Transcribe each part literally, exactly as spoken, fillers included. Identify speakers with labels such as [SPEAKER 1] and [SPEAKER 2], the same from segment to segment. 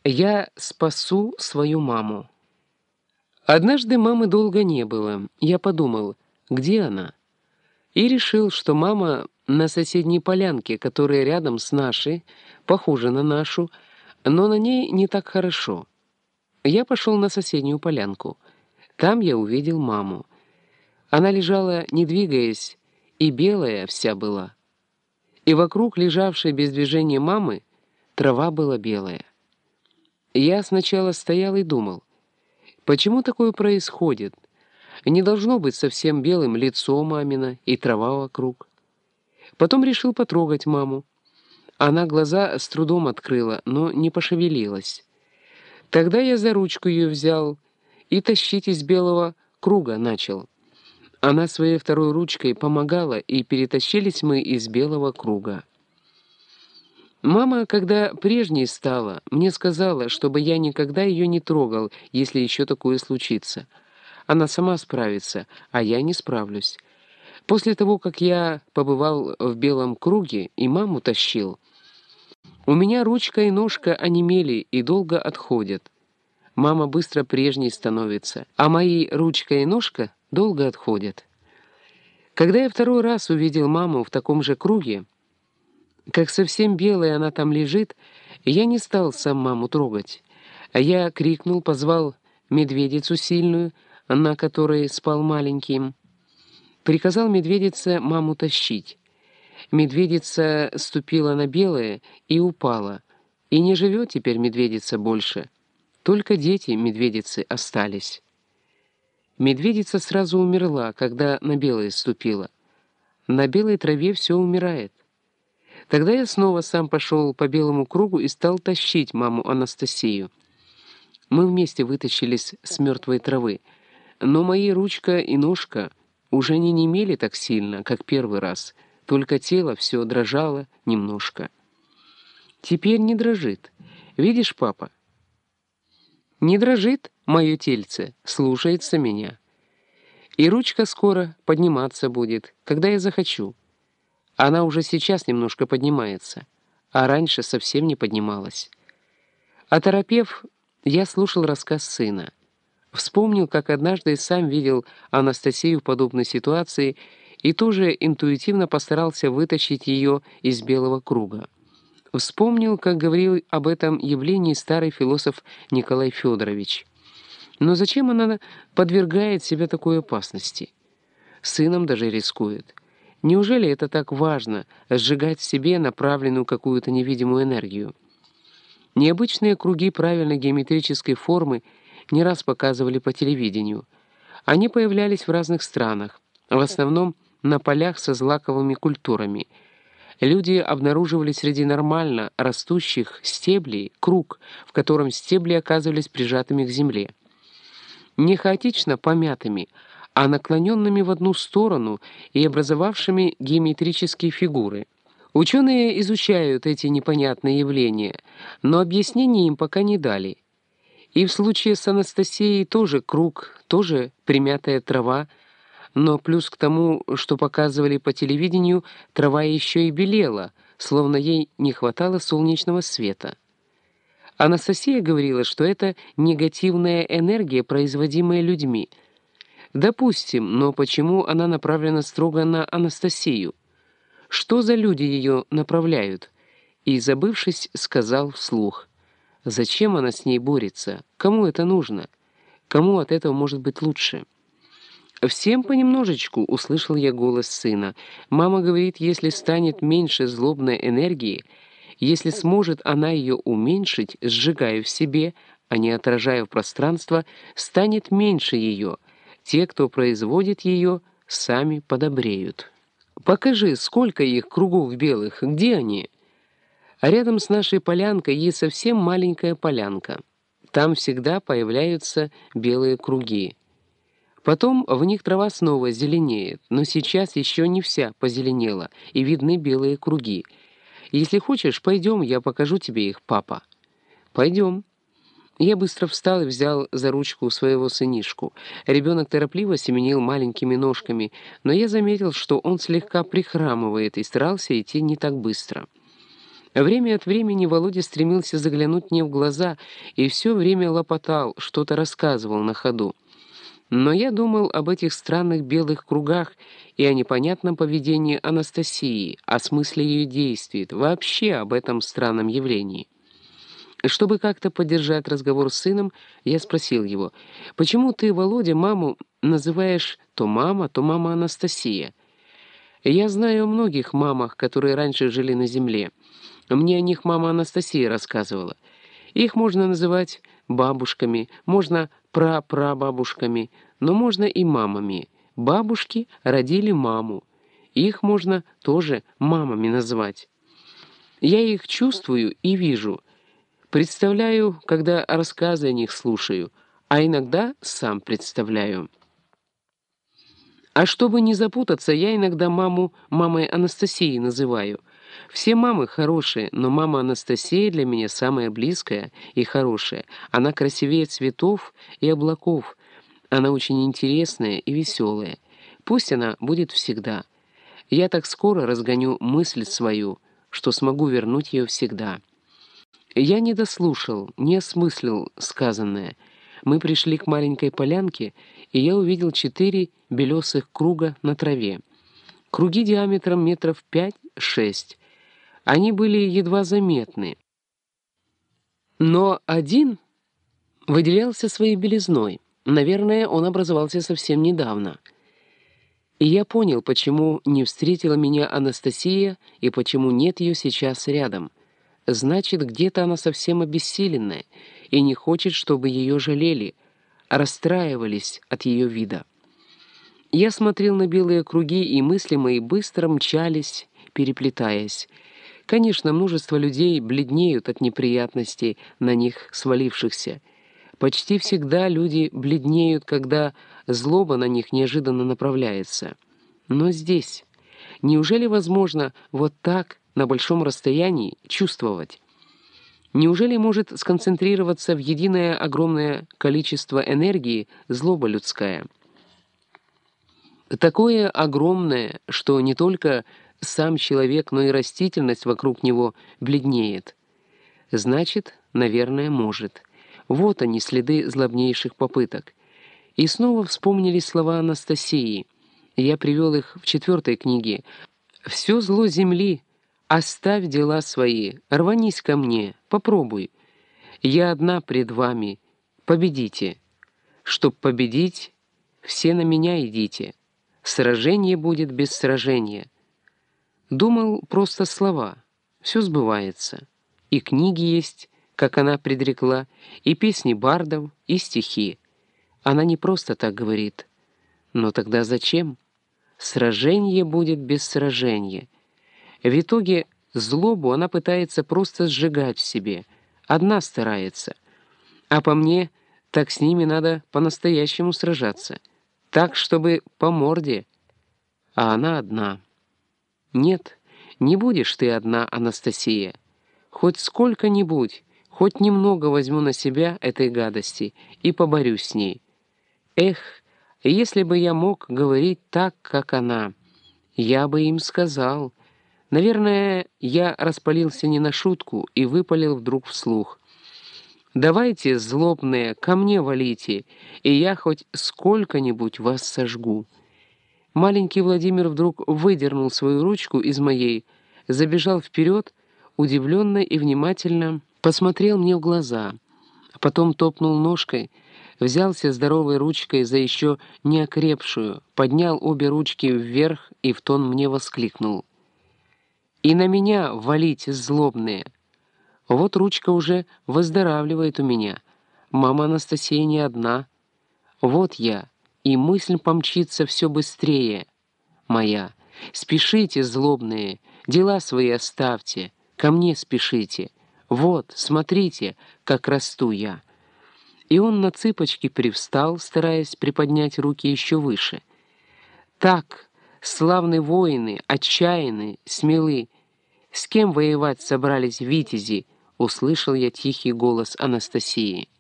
[SPEAKER 1] Я спасу свою маму. Однажды мамы долго не было. Я подумал, где она? И решил, что мама на соседней полянке, которая рядом с нашей, похожа на нашу, но на ней не так хорошо. Я пошел на соседнюю полянку. Там я увидел маму. Она лежала, не двигаясь, и белая вся была. И вокруг лежавшей без движения мамы трава была белая. Я сначала стоял и думал, почему такое происходит? Не должно быть совсем белым лицо мамина и трава вокруг. Потом решил потрогать маму. Она глаза с трудом открыла, но не пошевелилась. Тогда я за ручку ее взял и тащить из белого круга начал. Она своей второй ручкой помогала, и перетащились мы из белого круга. Мама, когда прежней стала, мне сказала, чтобы я никогда ее не трогал, если еще такое случится. Она сама справится, а я не справлюсь. После того, как я побывал в белом круге и маму тащил, у меня ручка и ножка онемели и долго отходят. Мама быстро прежней становится, а мои ручка и ножка долго отходят. Когда я второй раз увидел маму в таком же круге, как совсем белая она там лежит, я не стал сам маму трогать. А я крикнул, позвал медведицу сильную, на которой спал маленьким. Приказал медведице маму тащить. Медведица ступила на белое и упала. И не живет теперь медведица больше. Только дети медведицы остались. Медведица сразу умерла, когда на белое ступила. На белой траве все умирает. Тогда я снова сам пошел по белому кругу и стал тащить маму Анастасию. Мы вместе вытащились с мертвой травы, но мои ручка и ножка уже не немели так сильно, как первый раз, только тело все дрожало немножко. Теперь не дрожит. Видишь, папа? Не дрожит мое тельце, слушается меня. И ручка скоро подниматься будет, когда я захочу. Она уже сейчас немножко поднимается, а раньше совсем не поднималась. Оторопев, я слушал рассказ сына. Вспомнил, как однажды сам видел Анастасию в подобной ситуации и тоже интуитивно постарался вытащить ее из белого круга. Вспомнил, как говорил об этом явлении старый философ Николай Федорович. Но зачем она подвергает себя такой опасности? Сыном даже рискует. Неужели это так важно — сжигать в себе направленную какую-то невидимую энергию? Необычные круги правильной геометрической формы не раз показывали по телевидению. Они появлялись в разных странах, в основном на полях со злаковыми культурами. Люди обнаруживали среди нормально растущих стеблей круг, в котором стебли оказывались прижатыми к земле. Не хаотично помятыми, а наклоненными в одну сторону и образовавшими геометрические фигуры. Ученые изучают эти непонятные явления, но объяснений им пока не дали. И в случае с Анастасией тоже круг, тоже примятая трава, но плюс к тому, что показывали по телевидению, трава еще и белела, словно ей не хватало солнечного света. Анастасия говорила, что это негативная энергия, производимая людьми. Допустим, но почему она направлена строго на Анастасию? Что за люди ее направляют? И, забывшись, сказал вслух: зачем она с ней борется? Кому это нужно? Кому от этого может быть лучше? «Всем понемножечку», — услышал я голос сына. «Мама говорит, если станет меньше злобной энергии, если сможет она ее уменьшить, сжигая в себе, а не отражая в пространство, станет меньше ее. Те, кто производит ее, сами подобреют». «Покажи, сколько их кругов белых, где они?» А рядом с нашей полянкой есть совсем маленькая полянка. Там всегда появляются белые круги. Потом в них трава снова зеленеет, но сейчас еще не вся позеленела, и видны белые круги. Если хочешь, пойдем, я покажу тебе их, папа. Пойдем. Я быстро встал и взял за ручку своего сынишку. Ребенок торопливо семенил маленькими ножками, но я заметил, что он слегка прихрамывает и старался идти не так быстро. Время от времени Володя стремился заглянуть мне в глаза и все время лопотал, что-то рассказывал на ходу. Но я думал об этих странных белых кругах и о непонятном поведении Анастасии, о смысле ее действий, вообще об этом странном явлении. Чтобы как-то поддержать разговор с сыном, я спросил его: «Почему ты, Володя, маму называешь то мама, то мама Анастасия? Я знаю о многих мамах, которые раньше жили на земле. Мне о них мама Анастасия рассказывала. Их можно называть бабушками, можно прапрабабушками, но можно и мамами. Бабушки родили маму. Их можно тоже мамами назвать. Я их чувствую и вижу, представляю, когда рассказы о них слушаю, а иногда сам представляю. А чтобы не запутаться, я иногда маму мамой Анастасии называю. Все мамы хорошие, но мама Анастасия для меня самая близкая и хорошая. Она красивее цветов и облаков. Она очень интересная и веселая. Пусть она будет всегда. Я так скоро разгоню мысль свою, что смогу вернуть ее всегда». Я не дослушал, не осмыслил сказанное. Мы пришли к маленькой полянке, и я увидел четыре белесых круга на траве. Круги диаметром метров пять-шесть. Они были едва заметны. Но один выделялся своей белизной. Наверное, он образовался совсем недавно. И я понял, почему не встретила меня Анастасия и почему нет ее сейчас рядом. Значит, где-то она совсем обессиленная и не хочет, чтобы ее жалели, а расстраивались от ее вида. Я смотрел на белые круги, и мысли мои быстро мчались, переплетаясь. Конечно, множество людей бледнеют от неприятностей, на них свалившихся. Почти всегда люди бледнеют, когда злоба на них неожиданно направляется. Но здесь... Неужели возможно вот так, на большом расстоянии, чувствовать? Неужели может сконцентрироваться в единое огромное количество энергии злоба людская? Такое огромное, что не только сам человек, но и растительность вокруг него бледнеет. Значит, наверное, может. Вот они, следы злобнейших попыток. И снова вспомнились слова Анастасии. Я привел их в четвертой книге. «Все зло земли, оставь дела свои, рванись ко мне, попробуй. Я одна пред вами, победите. Чтоб победить, все на меня идите. Сражение будет без сражения». Думал, просто слова. Все сбывается. И книги есть, как она предрекла, и песни бардов, и стихи. Она не просто так говорит. Но тогда зачем? Сражение будет без сражения. В итоге злобу она пытается просто сжигать в себе. Одна старается. А по мне, так с ними надо по-настоящему сражаться. Так, чтобы по морде. А она одна. Нет, не будешь ты одна, Анастасия. Хоть сколько-нибудь, хоть немного возьму на себя этой гадости и поборюсь с ней. Эх, если бы я мог говорить так, как она, я бы им сказал. Наверное, я распалился не на шутку и выпалил вдруг вслух. «Давайте, злобные, ко мне валите, и я хоть сколько-нибудь вас сожгу». Маленький Владимир вдруг выдернул свою ручку из моей, забежал вперед, удивленно и внимательно посмотрел мне в глаза, а потом топнул ножкой, взялся здоровой ручкой за еще не окрепшую, поднял обе ручки вверх и в тон мне воскликнул: «И на меня валите, злобные! Вот ручка уже выздоравливает у меня. Мама Анастасия не одна. Вот я, и мысль помчится все быстрее. Моя. Спешите, злобные, дела свои оставьте, ко мне спешите. Вот, смотрите, как расту я». И он на цыпочки привстал, стараясь приподнять руки еще выше. «Так, славные воины, отчаянные, смелы, с кем воевать собрались витязи?» — услышал я тихий голос Анастасии.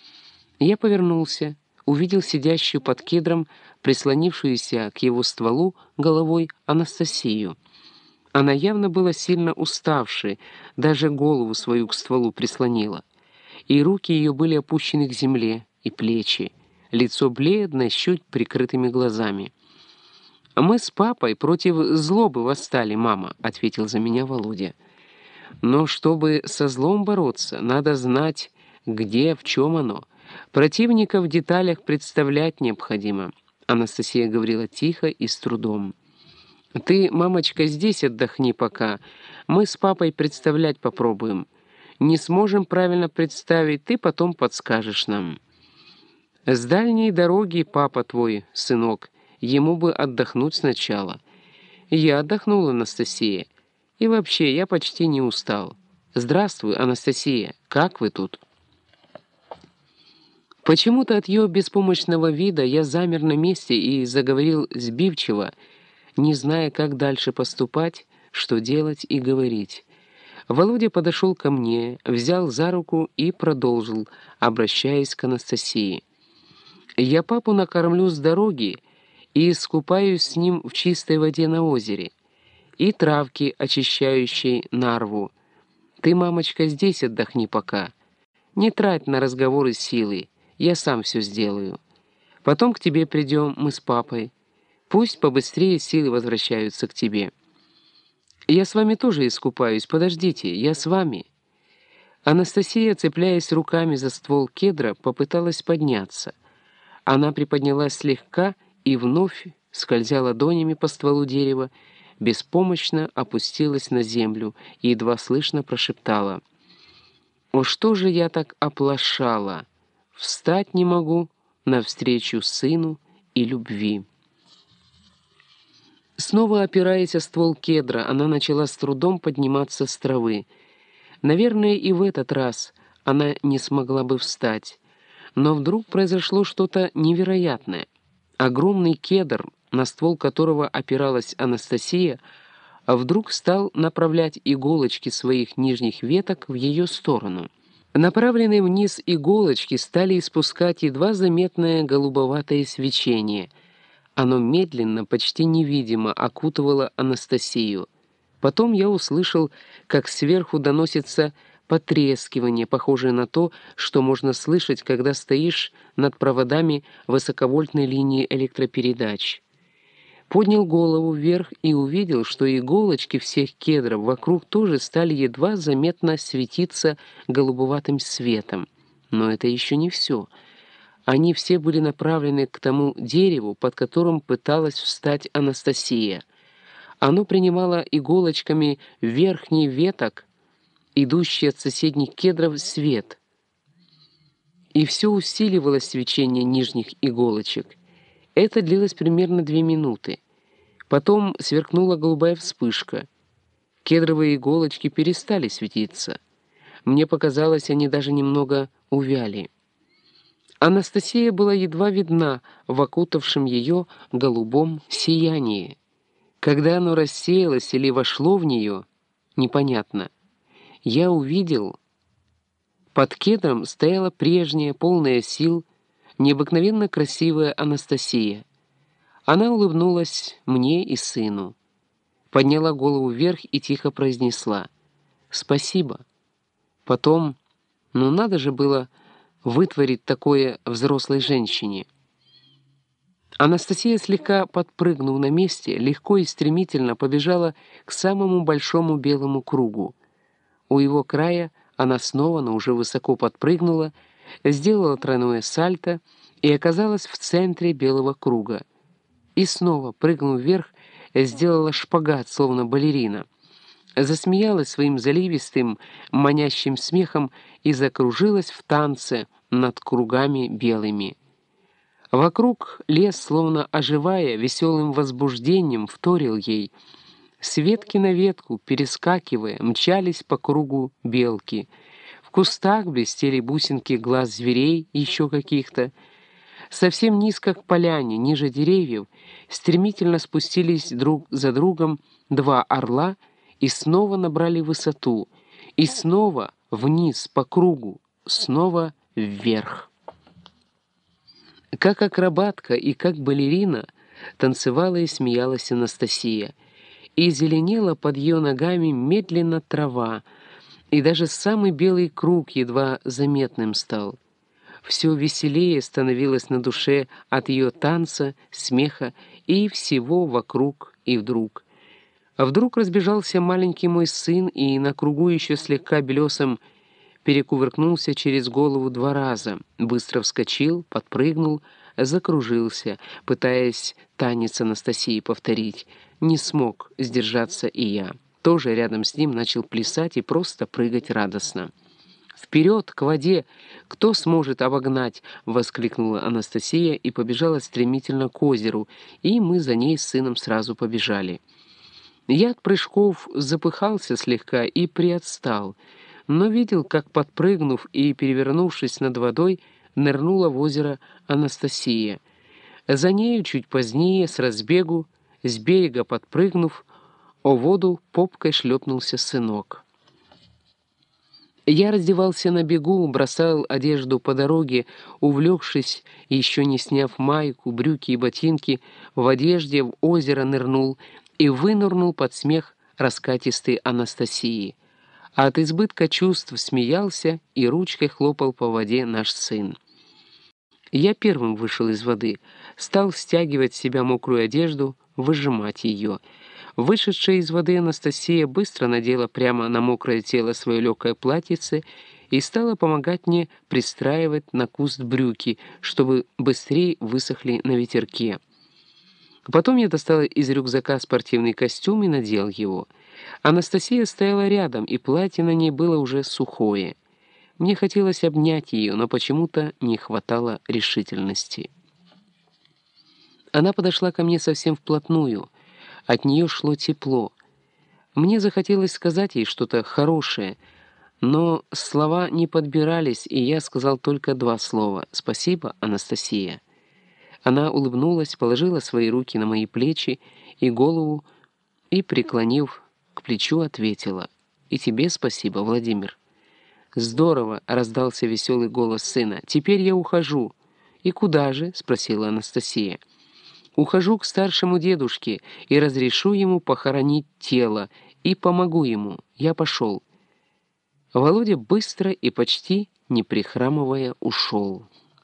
[SPEAKER 1] Я повернулся, увидел сидящую под кедром, прислонившуюся к его стволу головой Анастасию. Она явно была сильно уставшей, даже голову свою к стволу прислонила. И руки ее были опущены к земле, и плечи, лицо бледное, с чуть прикрытыми глазами. «Мы с папой против злобы восстали, мама», — ответил за меня Володя. «Но чтобы со злом бороться, надо знать, где, в чем оно. Противника в деталях представлять необходимо», — Анастасия говорила тихо и с трудом. «Ты, мамочка, здесь отдохни пока. Мы с папой представлять попробуем. Не сможем правильно представить, ты потом подскажешь нам. С дальней дороги папа твой, сынок, ему бы отдохнуть сначала. Я отдохнула, Анастасия. И вообще, я почти не устал. Здравствуй, Анастасия, как вы тут?» Почему-то от ее беспомощного вида я замер на месте и заговорил сбивчиво, не зная, как дальше поступать, что делать и говорить. Володя подошел ко мне, взял за руку и продолжил, обращаясь к Анастасии. «Я папу накормлю с дороги и искупаюсь с ним в чистой воде на озере, и травки, очищающей нарву. Ты, мамочка, здесь отдохни пока. Не трать на разговоры силы, я сам все сделаю. Потом к тебе придем мы с папой. Пусть побыстрее силы возвращаются к тебе. Я с вами тоже искупаюсь, подождите, я с вами». Анастасия, цепляясь руками за ствол кедра, попыталась подняться. Она приподнялась слегка и вновь, скользя ладонями по стволу дерева, беспомощно опустилась на землю и едва слышно прошептала: «О, что же я так оплошала? Встать не могу навстречу сыну и любви». Снова опираясь о ствол кедра, она начала с трудом подниматься с травы. Наверное, и в этот раз она не смогла бы встать. Но вдруг произошло что-то невероятное. Огромный кедр, на ствол которого опиралась Анастасия, а вдруг стал направлять иголочки своих нижних веток в ее сторону. Направленные вниз иголочки стали испускать едва заметное голубоватое свечение. Оно медленно, почти невидимо окутывало Анастасию. Потом я услышал, как сверху доносится потрескивание, похожее на то, что можно слышать, когда стоишь над проводами высоковольтной линии электропередач. Поднял голову вверх и увидел, что иголочки всех кедров вокруг тоже стали едва заметно светиться голубоватым светом. Но это еще не все. Они все были направлены к тому дереву, под которым пыталась встать Анастасия. Оно принимало иголочками верхний веток, идущий от соседних кедров, свет. И все усиливалось свечение нижних иголочек. Это длилось примерно две минуты. Потом сверкнула голубая вспышка. Кедровые иголочки перестали светиться. Мне показалось, они даже немного увяли. Анастасия была едва видна в окутавшем ее голубом сиянии. Когда оно рассеялось или вошло в нее, непонятно. Я увидел, под кедром стояла прежняя, полная сил, необыкновенно красивая Анастасия. Она улыбнулась мне и сыну, подняла голову вверх и тихо произнесла: «Спасибо». Потом, ну надо же было вытворить такое взрослой женщине. Анастасия, слегка подпрыгнув на месте, легко и стремительно побежала к самому большому белому кругу. У его края она снова, но уже высоко подпрыгнула, сделала тройное сальто и оказалась в центре белого круга. И снова, прыгнув вверх, сделала шпагат, словно балерина. Засмеялась своим заливистым, манящим смехом и закружилась в танце над кругами белыми. Вокруг лес, словно оживая, веселым возбуждением вторил ей. С ветки на ветку, перескакивая, мчались по кругу белки. В кустах блестели бусинки глаз зверей, еще каких-то. Совсем низко к поляне, ниже деревьев, стремительно спустились друг за другом два орла и снова набрали высоту, и снова вниз по кругу, снова вверх. Как акробатка и как балерина танцевала и смеялась Анастасия, и зеленела под ее ногами медленно трава, и даже самый белый круг едва заметным стал. Все веселее становилось на душе от ее танца, смеха и всего вокруг и вдруг. А вдруг разбежался маленький мой сын и на кругу еще слегка белесом перекувыркнулся через голову два раза, быстро вскочил, подпрыгнул, закружился, пытаясь танец Анастасии повторить. Не смог сдержаться и я. Тоже рядом с ним начал плясать и просто прыгать радостно. «Вперед, к воде! Кто сможет обогнать?» — воскликнула Анастасия и побежала стремительно к озеру, и мы за ней с сыном сразу побежали. Я от прыжков запыхался слегка и приотстал, но видел, как, подпрыгнув и перевернувшись над водой, нырнула в озеро Анастасия. За нею чуть позднее, с разбегу, с берега подпрыгнув, о воду попкой шлепнулся сынок. Я раздевался на бегу, бросал одежду по дороге, увлекшись, еще не сняв майку, брюки и ботинки, в одежде в озеро нырнул и вынырнул под смех раскатистой Анастасии. А от избытка чувств смеялся и ручкой хлопал по воде наш сын. Я первым вышел из воды, стал стягивать с себя мокрую одежду, выжимать ее. Вышедшая из воды Анастасия быстро надела прямо на мокрое тело свое легкое платьице и стала помогать мне пристраивать на куст брюки, чтобы быстрее высохли на ветерке. Потом я достала из рюкзака спортивный костюм и надел его. Анастасия стояла рядом, и платье на ней было уже сухое. Мне хотелось обнять ее, но почему-то не хватало решительности. Она подошла ко мне совсем вплотную. От нее шло тепло. Мне захотелось сказать ей что-то хорошее, но слова не подбирались, и я сказал только два слова: «Спасибо, Анастасия». Она улыбнулась, положила свои руки на мои плечи и голову и, преклонив к плечу, ответила: «И тебе спасибо, Владимир». «Здорово!» — раздался веселый голос сына. «Теперь я ухожу». «И куда же?» — спросила Анастасия. «Ухожу к старшему дедушке и разрешу ему похоронить тело, и помогу ему. Я пошел». Володя быстро и почти не прихрамывая ушел.